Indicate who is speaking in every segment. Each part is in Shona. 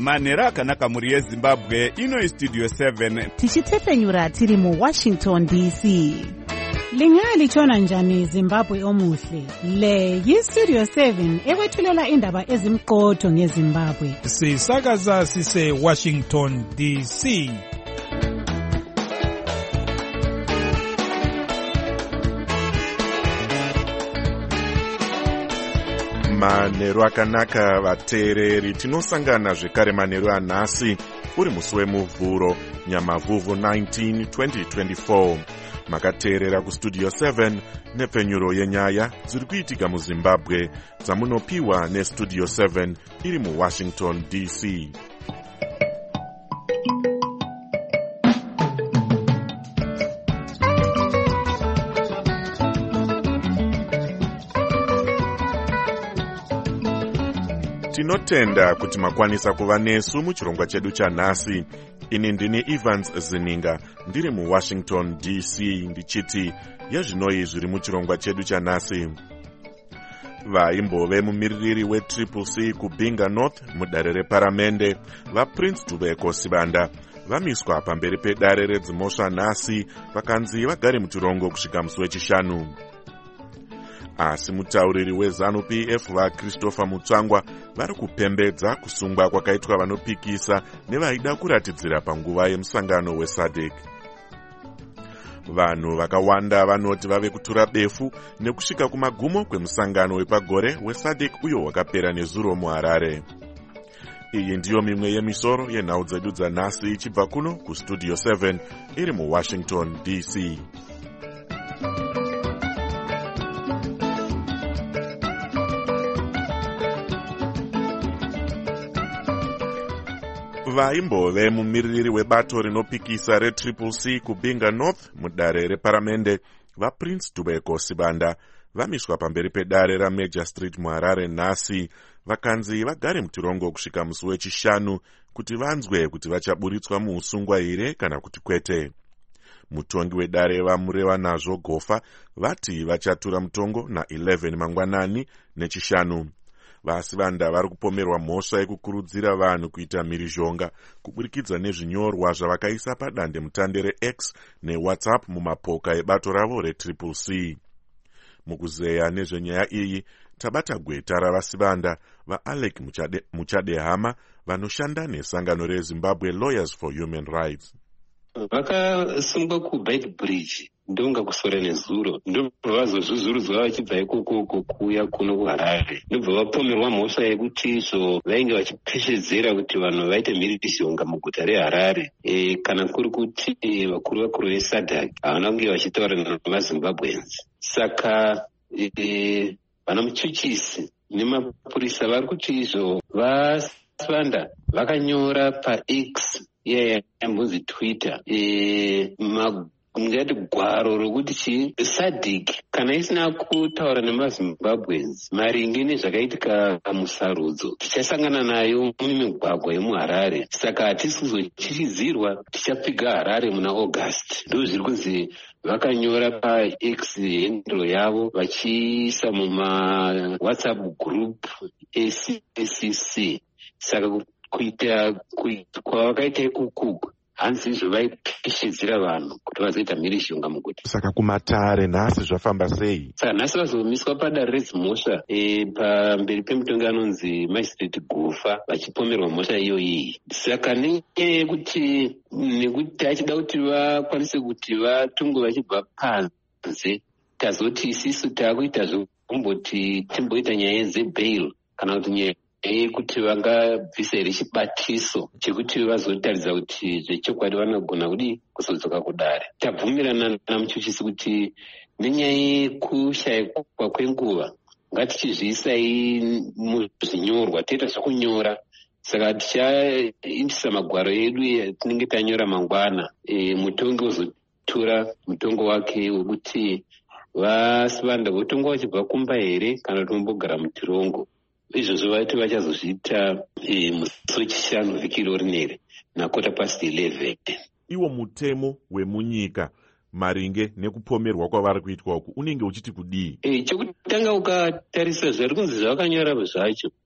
Speaker 1: manhero akanaka mhuri yezimbabwe. Ino istudio 7
Speaker 2: tichitefenyura tiri muWashington DC. Lingalitshona njani Zimbabwe omuhle? Le yistudio 7 ekwethulela indaba ezimqotho ngeZimbabwe.
Speaker 3: Sisakaza sise Washington DC.
Speaker 4: Manhero akanaka vateereri, tinosangana zvekare manhero anhasi uri musi wemuvhuro Nyamavhuvhu 19 2024. Makateerera kustudio 7 nepfenyuro yenyaya dziri kuitika muZimbabwe dzamunopiwa nestudio 7 iri muWashington DC. Tinotenda kuti makwanisa kuva nesu muchirongwa chedu chanhasi. Ini ndini Evans Zininga ndiri muWashington DC ndichiti yazvinoi zviri muchirongwa chedu chanhasi. Vaimbove mumiririri weCCC kuBinga North mudare reparamende vaPrince Tubeko Sibanda vamiswa pamberi pedare redzimosva nhasi vakanzi vagare muchirongo kusvika musi wechishanu. Asi mutauriri weZANU-PF vaChristopher Mutsvangwa vari kupembedza kusungwa kwakaitwa vanopikisa nevaida kuratidzira panguva yemusangano weSADC. Vanhu vakawanda vanoti vave kutura befu nekusvika kumagumo kwemusangano wepagore weSADC uyo wakapera nezuro muHarare. Iyi ndiyo mimwe yemisoro yenhau dzedu dzanhasi ichibva kuno kustudio 7 iri muWashington DC. Vaimbove mumiririri webato rinopikisa reCCC kuBinga North mudare reparamende vaPrince Tubeko Sibanda vamiswa pamberi pedare raMajor Street muHarare nhasi vakanzi vagare muchirongo kusvika musi wechishanu kuti vanzwe kuti vachaburitswa muusungwa here kana kuti kwete. Mutongi wedare vamureva nazvo Gofa vati vachatura mutongo na11 mangwanani nechishanu. Vasibanda vari kupomerwa mhosva yekukurudzira vanhu kuita mhirizhonga kuburikidza nezvinyorwa zvavakaisa padande mutande reX neWhatsApp mumapoka ebato ravo reCCC. Mukuzeya nezvenyaya iyi tabata gweta ravasibanda vaAlec Muchadehama vanoshanda nesangano reZimbabwe Lawyers for Human Rights.
Speaker 5: Vakasungwa kuBeitbridge ndonga kusora nezuro ndobva vazozvuzvurudzwa vachibva ikoko kuuya kuno kuHarare ndobva vapomerwa mhosva yekuti izvo vainge vachipeshedzera kuti vanhu vaite mhirizhonga muguta reHarare kana kuri kuti vakuru veSADC havana kunge vachitaura navaZimbabwenzi. Saka vana muchuchisi nemapurisa vari kuti izvo vasibanda vakanyora paX yambonzi Twitter ngati gwaro rokuti SADC kana isina kutaura nemaZimbabwenzi maringe nezvakaitika musarudzo tichasangana nayo mumigwagwa yemuHarare, saka hatisi kuzochichidzirwa tichapfiga Harare muna August. Ndo zviri kunzi vakanyora paX handle yavo vachiisa mumaWhatsApp group ACCC. Saka kuita kwavakaita ikuku hanzi izvo vaipeshedzera vanhu kuti vazoita mhirizhonga muguta.
Speaker 4: Saka kumatare nhasi zvafamba sei?
Speaker 5: Saka nhasi vazomiswa padare redzimhosva pamberi pemutongi anonzi Magistrate Gofa vachipomerwa mhosva iyoyi. Saka nenyaya yekuti nekuti achida kuti vakwanise kuti vatungwe vachibva panze, tazoti isisu taakuita zvokumboti timboita nyaya dzebail kana kuti nyaya kuti vangabvisa here chibatiso chekuti vazotaridza kuti zvechokwadi vanogona kudi kuzodzoka kudare. Tabvumirana namuchuchisi kuti nenyaya yekushayikwa kwenguva ngatichizviisai muzvinyorwa toita zvokunyora. Saka tichaindisa magwaro edu atinenge tanyora mangwana, mutongi ozotora mutongo wake wekuti vasibanda votonga vachibva kumba here kana kuti vombogara mutirongo. Izvozvo vati vachazozviita musi wechishanu vhiki rineri nakota pasi 11.
Speaker 4: Iwo mutemo wemunyika maringe nekupomerwa kwavari kuitwa uku unenge uchiti kudii?
Speaker 5: Chekutanga ukatarisa zviri kunzi zvavakanyora zvacho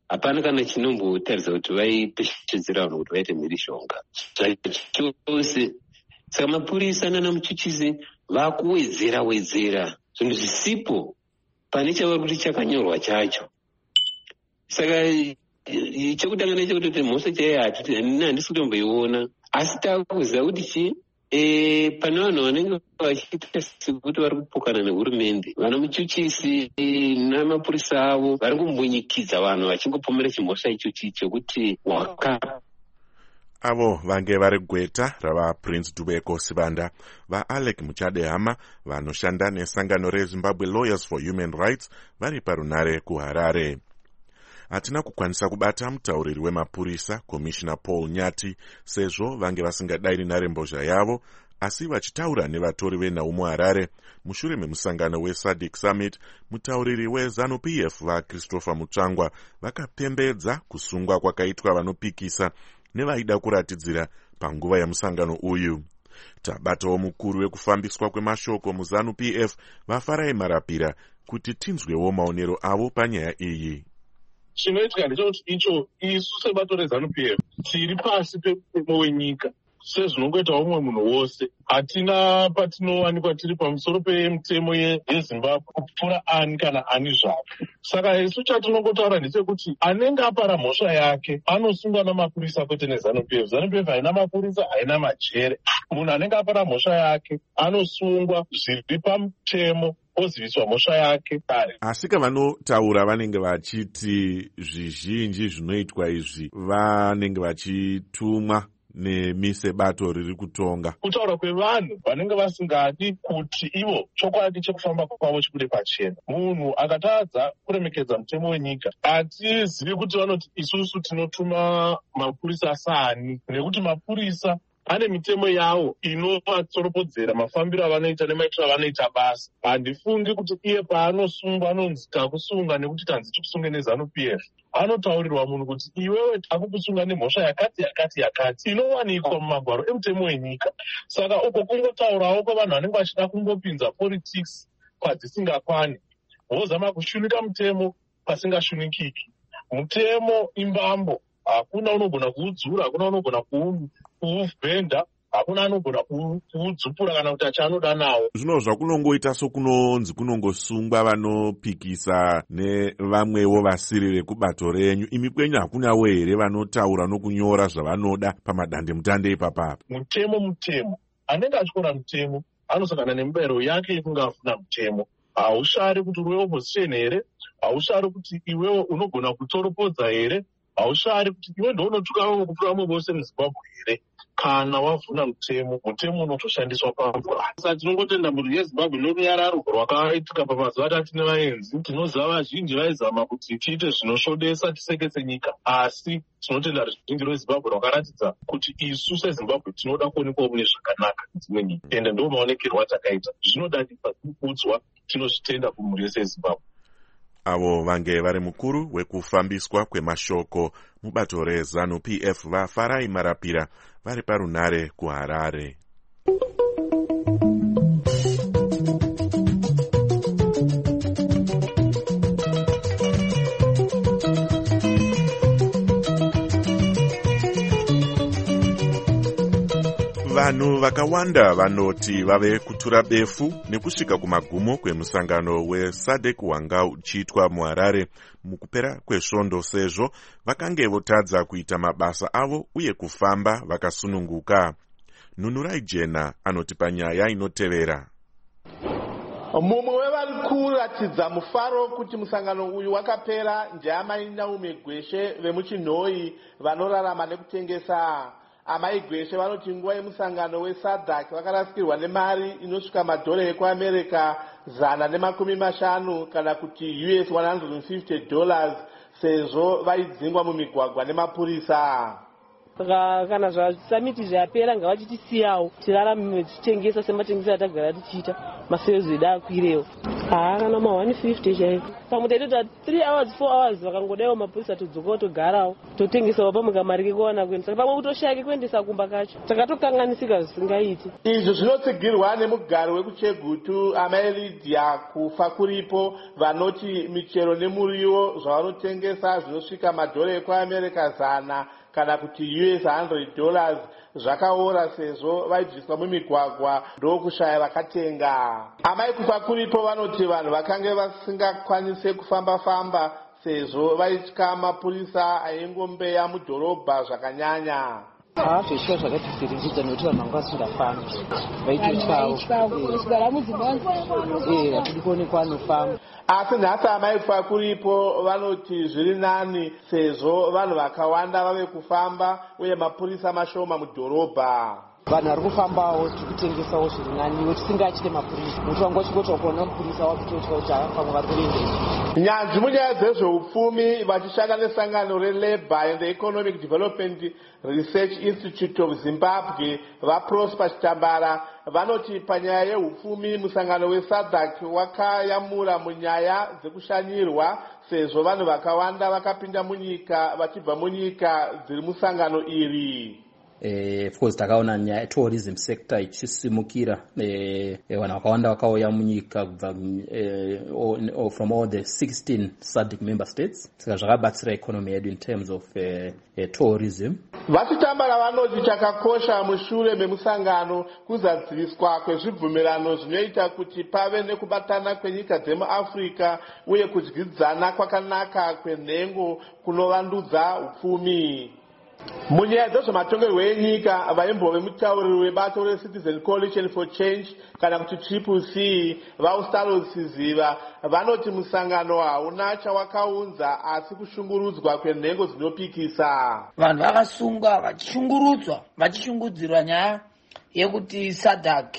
Speaker 5: hapana kana chinombotaridza kuti vaipeshedzera vanhu kuti vaite mhirishonga zvachose. Saka mapurisa nanamuchuchisi vakuwedzera zvinhu zvisipo pane chavari kuti chakanyorwa chacho. Saka chekutanga nechekuti mhosva chaiyo handisi kutomboiona, asi takuziva kuti chii, pane vanhu vanenge vachiita sekuti vari kupokana nehurumende, vanomuchuchisi namapurisa avo vari kumbunyikidza vanhu vachingopomera chimhosva ichochi chekuti
Speaker 4: avo vange vari gweta ravaPrince Dubeko Sibanda vaAlec Muchadehama vanoshanda nesangano reZimbabwe Lawyers for Human Rights vari parunare kuHarare. Hatina kukwanisa kubata mutauriri wemapurisa Commissioner Paul Nyati sezvo vange vasingadayiri nharembozha yavo, asi vachitaura nevatori venhau muHarare mushure memusangano weSADC Summit, mutauriri weZANU-PF vaChristopher Mutsvangwa vakapembedza kusungwa kwakaitwa vanopikisa nevaida kuratidzira panguva yemusangano uyu. Tabatawo mukuru wekufambiswa kwemashoko muZANU-PF vaFarai Marapira kuti tinzwewo maonero avo panyaya iyi.
Speaker 6: Chinoitika ndechekuti icho isu sebato reZANU-PF tiri pasi pemutemo wenyika sezvinongoita umwe munhu wose. Hatina patinowanikwa tiri pamusoro pemutemo yeZimbabwe kupfuura ani kana ani zvake. Saka isu chatinongotaura ndechekuti anenge apara mhosva yake anosungwa namapurisa kwete neZANU-PF. ZANU-PF haina mapurisa, haina majere. Munhu anenge apara mhosva yake anosungwa zviri pamutemo oziviswa mhosva yake kare.
Speaker 4: Asi vanotaura vanenge vachiti zvizhinji zvinoitwa izvi vanenge vachitumwa nemise bato riri kutonga.
Speaker 6: Kutaura kwevanhu vanenge vasingadi kuti ivo chokwadi chekufamba kwavo chikude pachena. Munhu akatadza kuremekedza mutemo wenyika, hatizivi kuti vanoti isusu tinotuma mapurisa asani, nekuti mapurisa ane mitemo yavo inovatsoropodzera mafambiro avanoita nemaitiro avanoita basa. Handifungi kuti iye paanosungwa anonzi takusunga nekuti tanzi tikusunge neZANU-PF. Anotaurirwa munhu kuti iwewe takukusunga nemhosva yakati inowanikwa mumagwaro emutemo wenyika. Saka uko kungotaurawo kwavanhu vanenge vachida kungopinza politics kwadzisingakwani, vozama kushunika mutemo pasingashunukiki. Mutemo imbambo, hakuna unogona kuudzura, hakuna unogona kuuvhenda, hakuna anogona kuudzupura kana kuti achanoda nawo.
Speaker 4: Zvino zvakunongoita sokunonzi kunongosungwa vanopikisa nevamwewo vasiri vekubato renyu, imi kwenyu hakunawo here vanotaura nokunyora zvavanoda pamadandemutande ipapapa?
Speaker 6: Mutemo anenge achikora mutemo anosangana nemubayiro yake yekunge afuna mutemo. Haushari kuti uri weopposition here, haushari kuti iwewo unogona kutoropodza here, haushari kuti iwe ndounotuka vamwe kupfuura vamwe vose muZimbabwe here. Kana wavhuna mutemo unotoshandiswa pamvura. Saka tinongotenda mhuri yeZimbabwe norunyararo rwakaitika pamazuva atati nevaenzi. Tinoziva vazhinji vaizama kuti tiite zvinosvodesa tiseketse nyika, asi tinotenda ruzhinji rweZimbabwe rwakaratidza kuti isu seZimbabwe tinoda kuonekwa mune zvakanaka nedzimwe nyika, ende ndo maonekerwo atakaita. Zvinodadisa kuudzwa, tinozvitenda kumhuri yese yeZimbabwe.
Speaker 4: Avo vange vari mukuru wekufambiswa kwemashoko mubato reZANU-PF vaFarai Marapira vari parunare kuHarare. Vanhu vakawanda vanoti vave kutura befu nekusvika kumagumo kwemusangano weSADC wanga uchiitwa muHarare mukupera kwesvondo, sezvo vakange votadza kuita mabasa avo uye kufamba vakasununguka. Nunurai Jena anoti panyaya inotevera.
Speaker 7: Mumwe wevari kuratidza mufaro kuti musangano uyu wakapera ndeamai Naume Gweshe vemuchinhoi vanorarama nekutengesa. Amai Gweshe vanoti nguva yemusangano weSADC vakarasikirwa nemari inosvika madhora ekuAmerica 150 kana kuti US $150 sezvo vaidzingwa mumigwagwa nemapurisa.
Speaker 8: Saka kana zvasamiti zvapera ngavachitisiyawo tirarame tichitengesa sematengesi atagara tichiita, masales edu akwirewo. kana ma 150 chaiko. Pamwe taitota 3 hours 4 hours vakangodawo mapurisa todzoka togarawo totengesawo pamukamari kekuwana kuendesa pamwe kutoshake kuendesa kumba kacho takatokanganisika zvisingaiti.
Speaker 7: Izvi zvinotsigirwa nemugari wekuChegutu amai Lydia kufa kuripo vanoti michero nemuriwo zvavanotengesa zvinosvika madhora ekuAmerica 100 kana kuti $100 zvakaora sezvo vaibviswa mumigwagwa ndokushaya vakatenga. Amai kufa kuripo vanoti vanhu vakanga vasingakwanise kufamba sezvo vaitya mapurisa aingombeya mudhorobha zvakanyanya.
Speaker 9: Zveshuwa zvakatifiringidza nekuti vanhu vanga vasingafambi vaitotyawo hatidi kuonekwa anofamba.
Speaker 7: Asi nhasi amai kufa kuripo vanoti zviri nani sezvo vanhu vakawanda vave kufamba uye mapurisa mashoma mudhorobha.
Speaker 9: Vanhu vari kufambawo tiri kutengesawo zviri naniwo tisingachite mapurisa nokuti vanga vachingoti kuona mapurisa wakutotya kuti pamwe vari kuendesa.
Speaker 7: Nyanzvi munyaya dzezveupfumi vachishanda nesangano reLabour and Economic Development Research Institute of Zimbabwe vaProsper Chitambara vanoti panyaya yeupfumi musangano weSADC wakayamura munyaya dzekushanyirwa sezvo vanhu vakawanda vakapinda munyika vachibva munyika dziri musangano iri.
Speaker 10: Of course takaona nyaya tourism sector ichisimukira vanhu vakawanda vakauya munyika kubva from all the 16 SADC member states saka zvakabatsira economy yedu in terms of tourism.
Speaker 7: Vachitambara vanoti chakakosha mushure memusangano kuzadziviswa kwezvibvumirano zvinoita kuti pave nekubatana kwenyika dzemuAfrica uye kudyidzana kwakanaka kwenhengo kunovandudza upfumi. Munyaya dzezvematongerwo enyika vaimbove mutauriri webato reCitizen Coalition for Change kana kuti CCC vaUstalo Siziva vanoti musangano hauna chawakaunza asi kushungurudzwa kwenhengo dzinopikisa.
Speaker 11: Vanhu vakasungwa vachishungurudzwa vachishungudzirwa nyaya yekuti SADC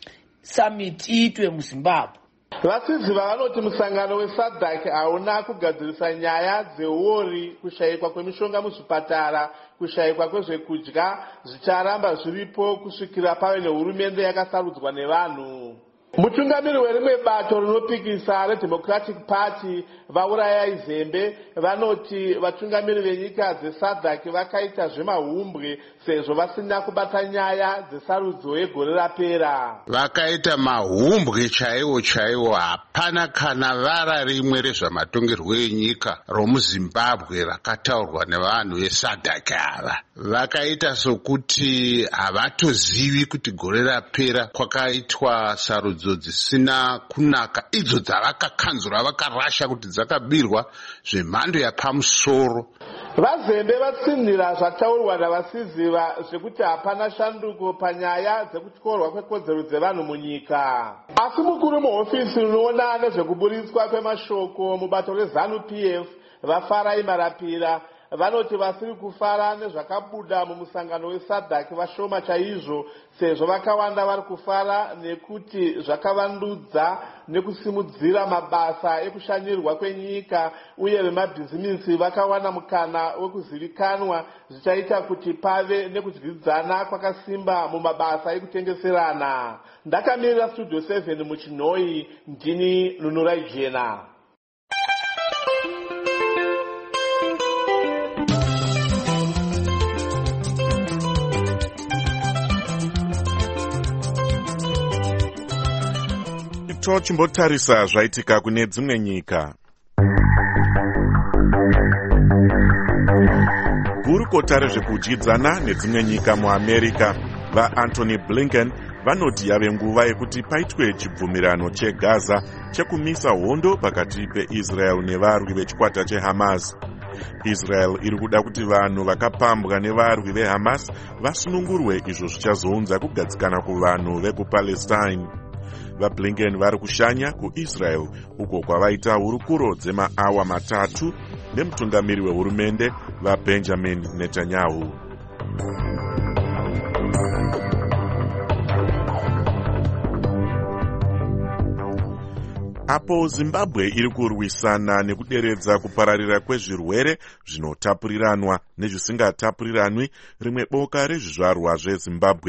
Speaker 11: summit iitwe muZimbabwe.
Speaker 7: Vasiziva vanoti musangano weSADC hauna kugadzirisa nyaya dzeuori, kushayikwa kwemishonga muzvipatara, kushayikwa kwezvekudya zvicharamba zviripo kusvikira pave nehurumende yakasarudzwa nevanhu. Mutungamiri werimwe bato rinopikisa reDemocratic Party vaurayai Zembe vanoti vatungamiri venyika dzeSADC vakaita zvemahumbwe sezvo vasina kubata nyaya dzesarudzo yegore rapera.
Speaker 12: Vakaita mahumbwe chaiwo hapana kana vara rimwe rezvamatongerwo enyika romuZimbabwe rakataurwa nevanhu veSADC ava. Vakaita sokuti havatozivi kuti gore rapera kwakaitwa sarudzo dzisina kunaka idzo dzavakakanzura vakarasha kuti dzakabirwa zvemhando yapamusoro.
Speaker 7: Vazembe vatsinhira zvataurwa navasiziva zvekuti hapana shanduko panyaya dzekutyorwa kwekodzero dzevanhu munyika. Asi mukuru muhofisi unoona nezvekuburitswa kwemashoko mubato reZANU-PF vaFarai Marapira vanoti vasiri kufara nezvakabuda mumusangano weSADC vashoma chaizvo sezvo vakawanda vari kufara nekuti zvakavandudza nekusimudzira mabasa ekushanyirwa kwenyika uye vemabhizimisi vakawana mukana wekuzivikanwa zvichaita kuti pave nekudyidzana kwakasimba mumabasa ekutengeserana. Ndakamirira Studio 7 muChinoi, ndini Nunurai Jena.
Speaker 4: Tochimbotarisa zvaitika kune dzimwe nyika. Gurukota rezvekudyidzana nedzimwe nyika muAmerica vaAntony Blinken vanoti yave nguva yekuti paitwe chibvumirano cheGaza chekumisa hondo pakati peIsrael nevarwi vechikwata cheHamas. Israel iri kuda kuti vanhu vakapambwa nevarwi veHamas vasunungurwe, izvo zvichazounza kugadzikana kuvanhu vekuPalestine. VaBlinken vari kushanya kuIsrael uko kwavaita hurukuro dzemaawa 3 nemutungamiri wehurumende vaBenjamin Netanyahu. Apo Zimbabwe iri kurwisana nekuderedza kupararira kwezvirwere zvinotapuriranwa nezvisingatapuriranwi, rimwe boka rezvizvarwa zveZimbabwe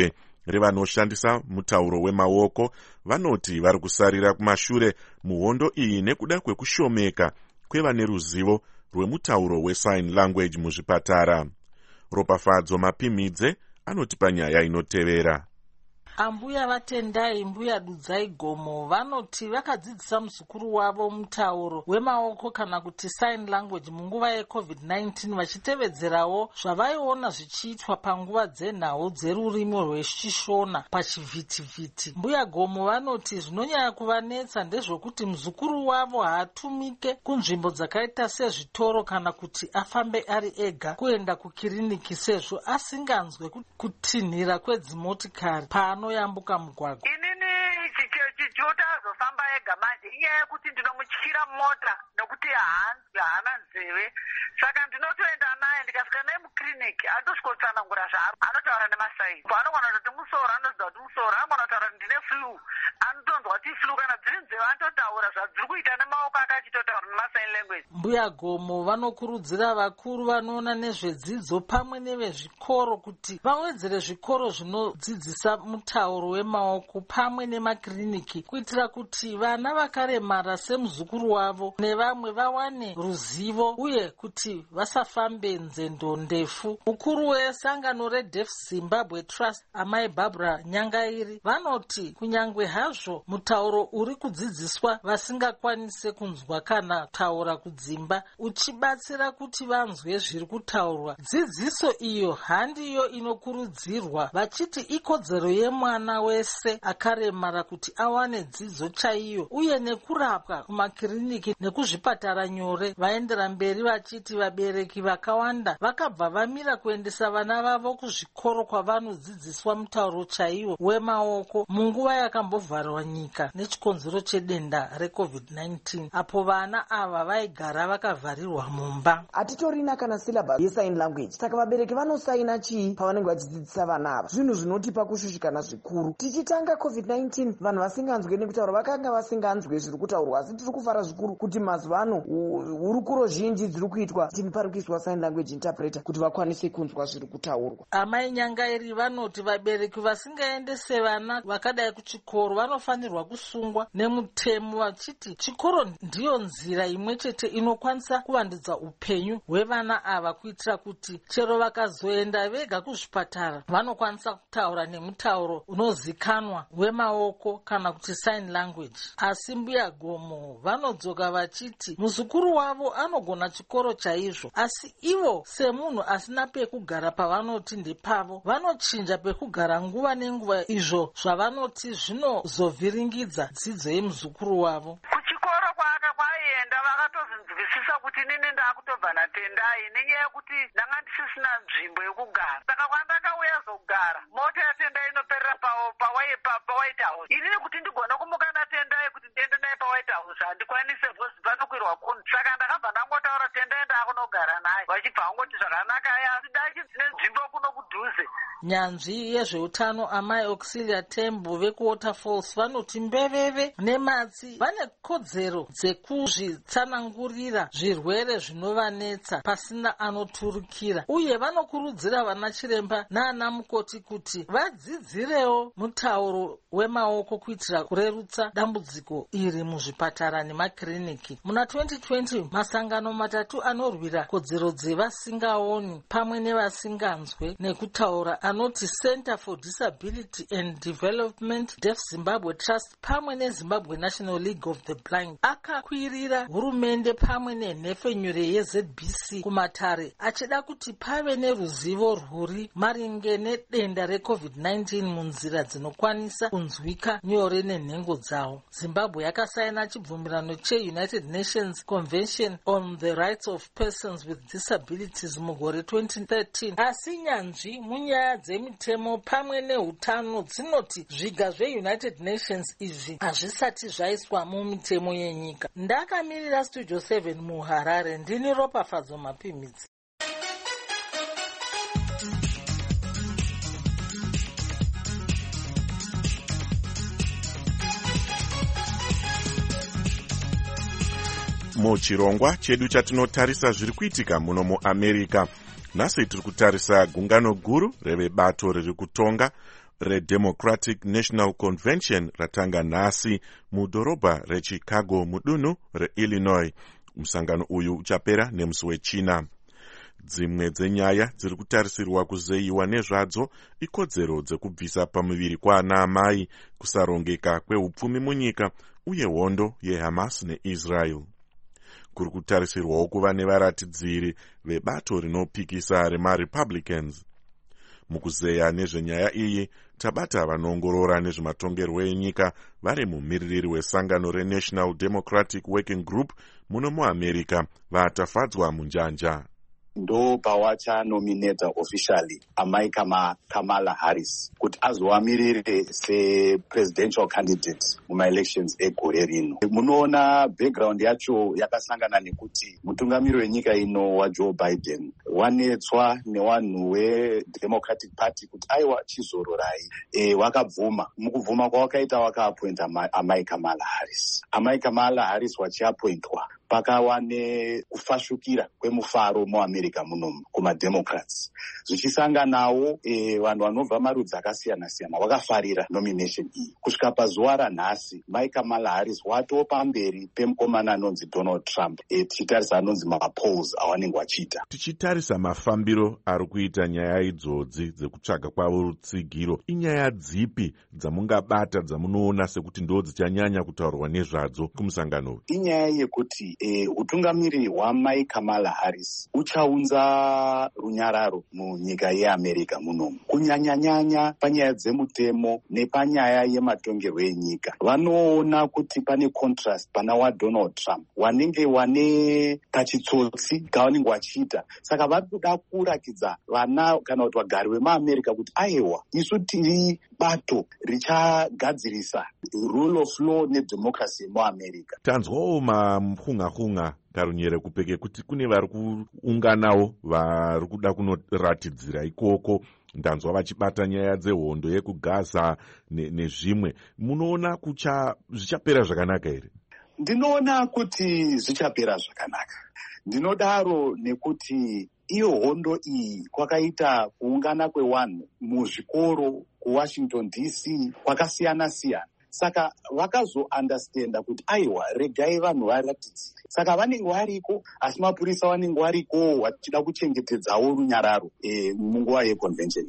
Speaker 4: revanoshandisa mutauro wemaoko vanoti vari kusarira kumashure muhondo iyi nekuda kwekushomeka kwevane ruzivo rwemutauro wesign language muzvipatara. Ropafadzo Mapimidze anotipa nyaya inotevera.
Speaker 13: Ambuya vatendai mbuya dudzai gomo vanoti vakadzidzisa muzukuru wavo mutauro wemaoko kana kuti sign language munguva yeCovid-19 vachitevedzerawo zvavaiona zvichiitwa panguva dzenhau dzerurimi rwechishona pachivhitivhiti. Mbuya gomo vanoti zvinonyanya kuvanetsa ndezvokuti muzukuru wavo haatumike kunzvimbo dzakaita sezvitoro kana kuti afambe ari ega kuenda kukiriniki sezvo asinganzwe kutinhira kwedzimotikari yambuka mugwagwa.
Speaker 14: Inini chichota azofamba ega manje inyaya yekuti ndinomutyira mota nokuti haana nzeve, saka ndinotoenda naye ndikasvika naye mukiriniki atosvikotsanangura zvaari anotaura nemasaini. Paanogona kuti musoro anoziva kuti musoro, anogona kutaura kuti ndine flu anotonzwa kuti flu, kana dziri nzeve anototaura zvadziri kuita nemaoko akachitotaura nemasaini language.
Speaker 13: Mbuya gomo vanokurudzira vakuru vanoona nezvedzidzo pamwe nevezvikoro kuti vawedzere zvikoro zvinodzidzisa mutauro wemaoko pamwe nemakiriniki kuitira kuti vana vakaremara semuzukuru wavo nevamwe vawane ruzivo uye kuti vasafambe nzendo ndefu. Mukuru wesangano reDeaf Zimbabwe Trust Amai Barbara Nyangairi vanoti kunyangwe hazvo mutauro uri kudzidziswa vasingakwanise kunzwa kana taura kudzimba uchibatsira kuti vanzwe zviri kutaurwa, dzidziso iyo handiyo inokurudzirwa, vachiti ikodzero yemwana wese akaremara kuti awane dzidzo chaiyo uye nekurapwa kumakiriniki nekuzvipatara nyore. Vaendera mberi vachiti vabereki vakawanda vakabva vamira kuendesa vana vavo kuzvikoro kwavanodzidziswa mutauro chaiwo wemaoko munguva yakambovharwa nyika nechikonzero chedenda reCovid-19, apo vana ava vaigara vakavharirwa mumba.
Speaker 9: Hatitorina kana syllabus yesign language, saka vabereki vanosaina chii pavanenge vachidzidzisa vana ava? Zvinhu zvinotipa kushushikana zvikuru. Tichitanga COVID-19 vanhu vasinganzwe nekutaura vakanga vasinganzwe zviri kutaurwa, asi tiri kufara zvikuru kuti mazuva ano hurukuro zhinji dziri kuitwa pari kuiswa sign language interpreter kuti vakwanise kunzwa zviri kutaurwa.
Speaker 13: Amai Nyangairi vanoti vabereki vasingaendese vana vakadai kuchikoro vanofanirwa kusungwa nemutemo, vachiti chikoro ndiyo nzira imwe chete inokwanisa kuvandudza upenyu hwevana ava kuitira kuti chero vakazoenda vega kuzvipatara vanokwanisa kutaura nemutauro unozikanwa wemaoko kana kuti sign language. Asi mbuya gomo vanodzoka vachiti muzukuru wavo anogona chikoro chaizvo, asi ivo semunhu asina pekugara pavanoti ndepavo vanochinja pekugara nguva nenguva, izvo zvavanoti zvinozovhiringidza dzidzo yemuzukuru wavo.
Speaker 14: Kuchikoro kwaienda vakatozvinzwisisa kuti nini ndakutobva natendai nenyaya yekuti ndanga ndisisina nzvimbo yekugara, saka kwandakauya zogara mota yatendai inoperera paWhite House. Inini kuti ndigona kumuka natendai kuti ndiende naye paWhite House handikwanise vhozi panokwirwa kuni, saka ndakabva ndangotaura tendai ndakunogara naye vachibva vangoti zvakanaka asi dachi dzine nzvimbo kuno kudhuze.
Speaker 13: Nyanzvi yezveutano Amai Auxilia Tembu vekuWaterfalls vanoti mbeveve nematsi vane kodzero dzekuzvitsanangurira zvirwere zvinovanetsa pasina anoturukira, uye vanokurudzira vana chiremba naana mukoti kuti vadzidzirewo mutauro wemaoko kuitira kurerutsa dambudziko iri muzvipatara nemakiriniki. Muna 2020 masangano matatu anorwira kodzero dzevasingaoni pamwe nevasinganzwe nekutaura anoti Center for Disability and Development, Deaf Zimbabwe Trust pamwe neZimbabwe National League of the Blind akakwirira hurumende pamwe nenhefenyure yeZBC kumatare achida kuti pave neruzivo rwuri maringe nedenda reCovid-19 munzira dzinokwanisa kunzwika nyore nenhengo dzawo. Zimbabwe yakasaina chibvumirano cheUnited Nations Convention on the Rights of Persons with Disabilities mugore 2013, asi nyanzvi munyaya dzemitemo pamwe neutano dzinoti zviga zveUnited Nations izvi hazvisati zvaiswa mumitemo yenyika. Ndakamirira Studio 7 muHarare, ndini Ropafadzo Mapimidzi.
Speaker 4: Muchirongwa chedu chatinotarisa zviri kuitika muno muAmerica. Nhasi tiri kutarisa gungano guru revebato riri kutonga reDemocratic National Convention ratanga nhasi mudhorobha reChicago mudunhu reIllinois. Musangano uyu uchapera nemusi weChina. Dzimwe dzenyaya dziri kutarisirwa kuzeyiwa nezvadzo ikodzero dzekubvisa pamuviri kwaana amai, kusarongeka kweupfumi munyika uye hondo yeHamas neIsrael. Kuri kutarisirwawo kuva nevaratidziri vebato rinopikisa remaRepublicans. Mukuzeya nezvenyaya iyi tabata vanoongorora nezvematongerwo enyika vari mumiririri wesangano reNational Democratic Working Group muno muAmerica vatafadzwa munjanja.
Speaker 15: ndo pawachanominata officially amai Kamala Harris kuti azovamirire sepresidential candidate mumaelections egore rino. Munoona background yacho yakasangana nekuti mutungamiri wenyika ino waJoe Biden wanetswa nevanhu veDemocratic Party kuti aiwa chizororai, wakabvuma. Mukubvuma kwawakaita wakaapointa amai Kamala Harris. Amai Kamala Harris wachiapointwa pakawa nekufashukira kwemufaro muAmerica munomu kumaDemocrats. Zvichisanganawo vanhu vanobva marudzi akasiyana-siyana vakafarira nomination iyi. Kusvika pazuva ranhasi, mai Kamala Harris watopamberi pemukomana anonzi Donald Trump, tichitarisa anonzi mapolls awanenge wachiita.
Speaker 4: Tichitarisa mafambiro ari kuita nyaya idzodzi dzekutsvaga kwavo rutsigiro, inyaya dzipi dzamungabata dzamunoona sekuti ndo dzichanyanya kutaurwa nezvadzo kumusangano?
Speaker 15: Inyaya yekuti utungamiri hwamai Kamala Harris uchaunza runyararo munyika yeAmerica munomu, kunyanya-nyanya panyaya dzemutemo nepanyaya yematongerwo enyika. Vanoona kuti pane contrast pana waDonald Trump wanenge wane kachitsotsi kavanenge vachiita. Saka vari kuda kurakidza vana kana kuti vagari vemuAmerica kuti aiwa, isu tiri bato richagadzirisa rule of law nedemocracy muAmerica.
Speaker 4: Tanzwawo mahunga karunyere kupeke kuti kune vari kuunganawo vari kuda kunoratidzira ikoko. Ndanzwa vachibata nyaya dzehondo yekuGaza nezvimwe. Munoona zvichapera zvakanaka here?
Speaker 15: Ndinoona kuti zvichapera zvakanaka. Ndinodaro nekuti iyo hondo iyi kwakaita kuungana kwevanhu muzvikoro kuWashington DC kwakasiyana-siyana. Saka vakazoundastenda kuti aiwa, regai vanhu varatidze. Saka vanenge variko, asi mapurisa vanenge variko vachida kuchengetedzawo runyararo munguva yeconvention.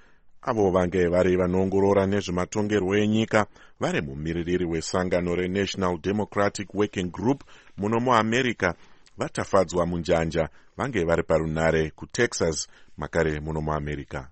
Speaker 4: Avo vange vari vanoongorora nezvematongerwo enyika vari mumiririri wesangano reNational Democratic Working Group muno muAmerica vatafadzwa munjanja vange vari parunare kuTexas makare muno muAmerica.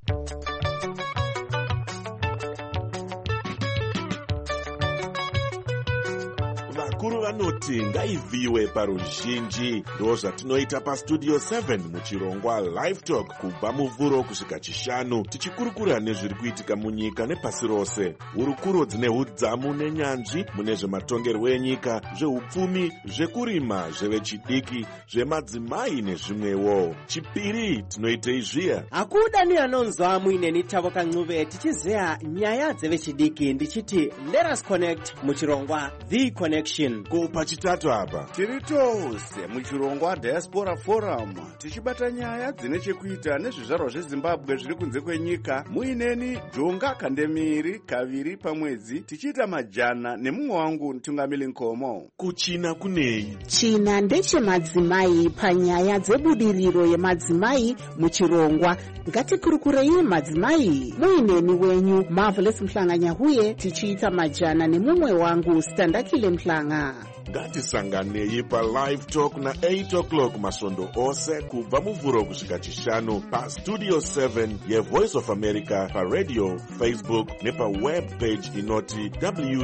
Speaker 4: Vakuru vanoti ngaivhiwe paruzhinji. Ndo zvatinoita paStudio 7 muchirongwa Live Talk kubva muvhuro kusvika chishanu, tichikurukura nezviri kuitika munyika nepasi rose. Hurukuro dzine hudzamu nenyanzvi mune zvematongerwo enyika, zveupfumi, zvekurima, zvevechidiki, zvemadzimai nezvimwewo. Chipiri tinoitei zviya.
Speaker 16: Hakuda ni anonzwa muineni Tavo Kancuve tichizeya nyaya dzevechidiki ndichiti let us connect muchirongwa The Connection.
Speaker 1: Ko pachitatu apa tiri tose muchirongwa Diaspora Forum tichibata nyaya dzine chekuita nezvizvarwa zveZimbabwe zviri kunze kwenyika. Muineni Jonga Kandemiri kaviri pamwedzi tichiita majana nemumwe wangu Tungamili Nkomo.
Speaker 2: Kuchina kunei? China ndechemadzimai panyaya dzebudiriro yemadzimai muchirongwa. Ngatikurukurei madzimai. Muineni wenyu Marvelous Mhlanganyahuye tichiita majana nemumwe wangu Standakile Mhlanga.
Speaker 4: Ngatisanganei paLive Talk na 8 o'clock masondo ose kubva muvhuro kusvika chishanu paStudio 7 yeVoice of America, paradio, Facebook nepaweb page inoti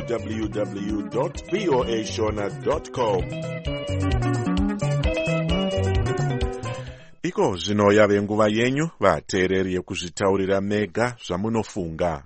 Speaker 4: www.voashona.com. Iko zvino yave nguva yenyu vateereri yekuzvitaurira mega zvamunofunga.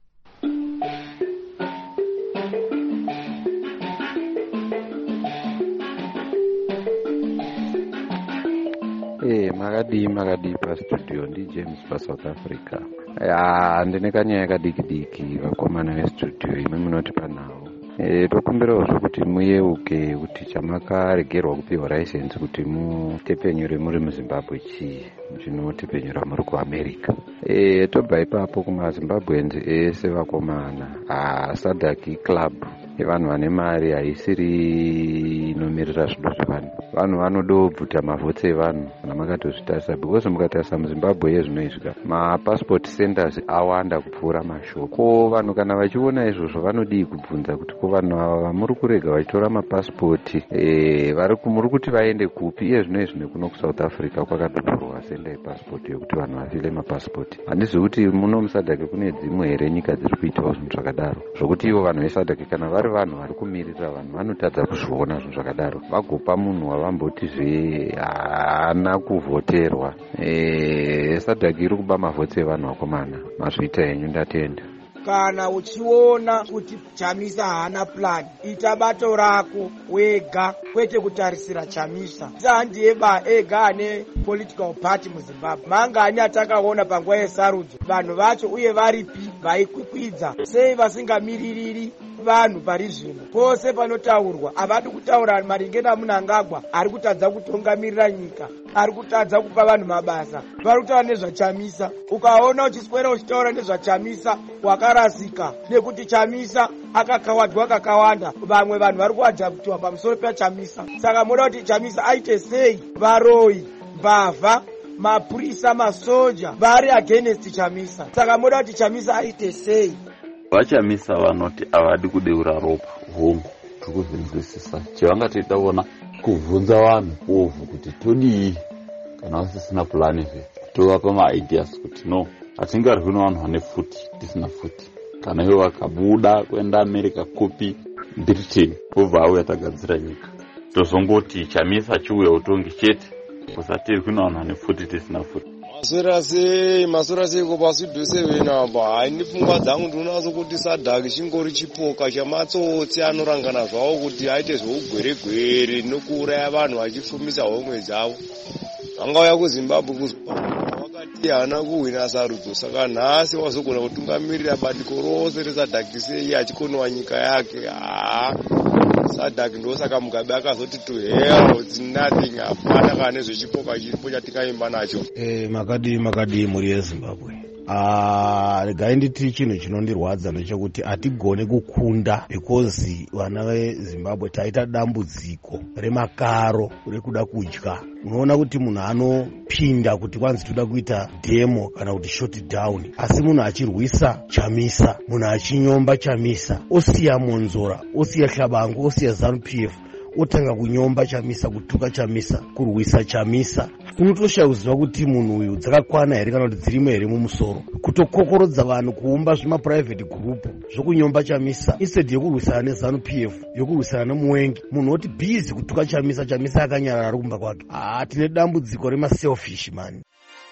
Speaker 17: Makadi paStudio ndi James pa South Africa. Ndine kanyaya kadiki-diki vakomana veStudio imwe munoti panawo. tokumbirawo zvokuti muyeuke kuti chamakaregerwa kupiwa license kuti mutepenyure muri muzimbabwe chii zvinotepenyura muri kuamerica. Tobva ipapo kumazimbabwenzi ese vakomana SADC club yevanhu vane mari haisiri inomirira zvido zvevanhu. Vanhu vanodobvuta mavhotsi evanhu kana makatozvitarisa, because mukatarisa muzimbabwe yezvinoizvika mapassport centers awanda kupfuura mashoko. Ko vanhu kana vachiona izvozvo vanodii kubvunza kuti ko vanhu ava vamuri kurega vachitora mapasipoti muri kuti vaende kupi? Iye zvinoizvi nekuno kuSouth Africa kwakatopfurwa senda yepasipoti yokuti vanhu vafile mapasipoti. Handizivi kuti muno musadhaki kune dzimwe here nyika dziri kuitawo zvinhu zvakadaro, zvokuti ivo vanhu vesadhaki kana vari vanhu vari kumirira vanhu vanotadza kuzviona zvinhu zvakadaro, vagopa munhu wavambotizve haana kuvhoterwa. SADC iri kuba mavhotsi evanhu vakomana, mazviita henyu ndatenda.
Speaker 18: Kana uchiona kuti Chamisa haana plan, ita bato rako wega, kwete kutarisira Chamisa. Handiye ega ane political party muZimbabwe. Mangani atakaona panguva yesarudzo, vanhu vacho uye varipi vaikwikwidza sei vasingamiririri vanhu pari zvino. Pose panotaurwa havadi kutaura maringe naMnangagwa ari kutadza kutungamirira nyika, ari kutadza kupa vanhu mabasa, vari kutaura nezvaChamisa. Ukaona uchiswera uchitaura nezvaChamisa wakarasika, nekuti Chamisa akakawadwa kakawanda. Vamwe vanhu vari kuadhabhutiwa pamusoro paChamisa. Saka moda kuti Chamisa aite sei varoi, mbavha, mapurisa, masoja vari against Chamisa. Saka moda kuti Chamisa aite sei.
Speaker 19: VaChamisa vanoti havadi kudeura ropa hongu, tikuzvinzwisisa. Chevangatoita vona kubvunza vanhu ovhu kuti todii kana vasisina pulani zve, tovapa maideas kuti no, hatingarwi nevanhu vane futi tisina futi. Kana ivo vakabuda kuenda America kopi Britain, obva auya tagadzira nyika, tozongoti Chamisa chiuya utongi chete, kusatirwi nevanhu vane futi tisina futi.
Speaker 20: Masora sei kopasudhu 7 apa. Haini pfungwa dzangu ndinonaso kuti SADC chingori chipoka chamatsotsi anorangana zvawo kuti aite zvougwere-gwere nokuuraya vanhu vachifumisa homwe dzavo. Vangauya kuZimbabwe wakati haana kuhwina sarudzo, saka nhasi wazogona kutungamirira bandiko rose reSADC sei achikonowa nyika yake. SADC ndosaka Mugabe akazoti to hell it's nothing, hapana kana nezvechipoka chiripo chatikaimba nacho.
Speaker 21: Makadi muri yeZimbabwe. Regai nditi chinhu chinondirwadza ndechekuti hatigone kukunda, because vana veZimbabwe taita dambudziko remakaro rekuda kudya. Unoona kuti munhu anopinda kuti kwanzi toda kuita demo kana kuti shut down, asi munhu achirwisa Chamisa, munhu achinyomba Chamisa, osiya Monzora, osiya Hlabangu, osiya ZANU-PF, otanga kunyomba Chamisa, kutuka Chamisa, kurwisa Chamisa. Unotosha kuziva kuti munhu uyu dzakakwana here kana kuti dzirimo here mumusoro, kutokokorodza vanhu, kuumba private group zvokunyomba Chamisa instead yokurwisana neZANU-PF, yokurwisana neMuwengi. Munhu oti busy kutuka Chamisa, Chamisa akanyarara ari kumba kwake. Tine dambudziko remaselfish man.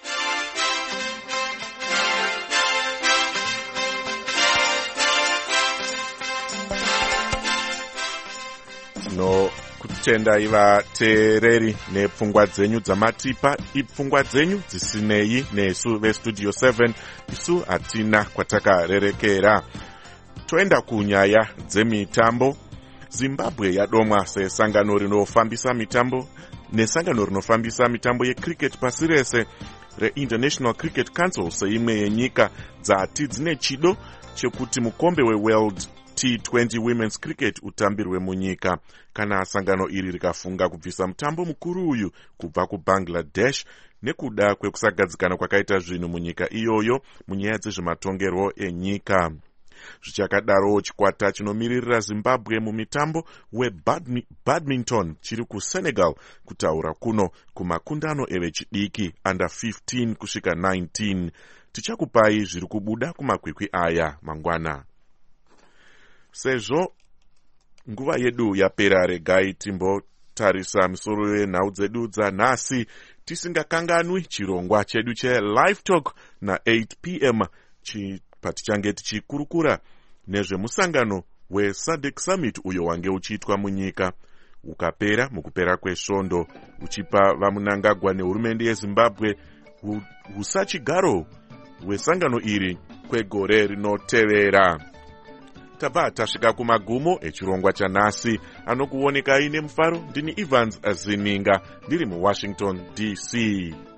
Speaker 4: No kutendai vateereri nepfungwa dzenyu dzamatipa, ipfungwa dzenyu dzisinei nesu vestudio 7. Isu hatina kwatakarerekera. Toenda kunyaya dzemitambo. Zimbabwe yadomwa sesangano rinofambisa mitambo nesangano rinofambisa mitambo yecricket pasi rese reInternational Cricket Council seimwe yenyika dzati dzine chido chekuti mukombe weWorld T20 Women's Cricket utambirwe munyika. Kana sangano iri rikafunga kubvisa mutambo mukuru uyu kubva kuBangladesh nekuda kwekusagadzikana kwakaita zvinhu munyika iyoyo munyaya dzezvematongerwo enyika. Zvichakadaro, chikwata chinomiririra Zimbabwe mumitambo webadminton chiri kuSenegal kutaura kuno kumakundano evechidiki under 15 kusvika 19. Tichakupai zviri kubuda kumakwikwi aya mangwana. Sezvo nguva yedu yapera, regai timbotarisa misoro yenhau dzedu dzanhasi tisingakanganwi chirongwa chedu cheLive Talk na8 p.m. patichange tichikurukura nezvemusangano weSADC Summit uyo wange uchiitwa munyika. Ukapera mukupera kwesvondo, uchipa vaMnangagwa nehurumende yeZimbabwe usachigaro hwesangano iri kwegore rinotevera. tabva tasvika kumagumo echirongwa chanhasi. Anokuonekai nemufaro ndini Evans Zininga ndiri muWashington DC.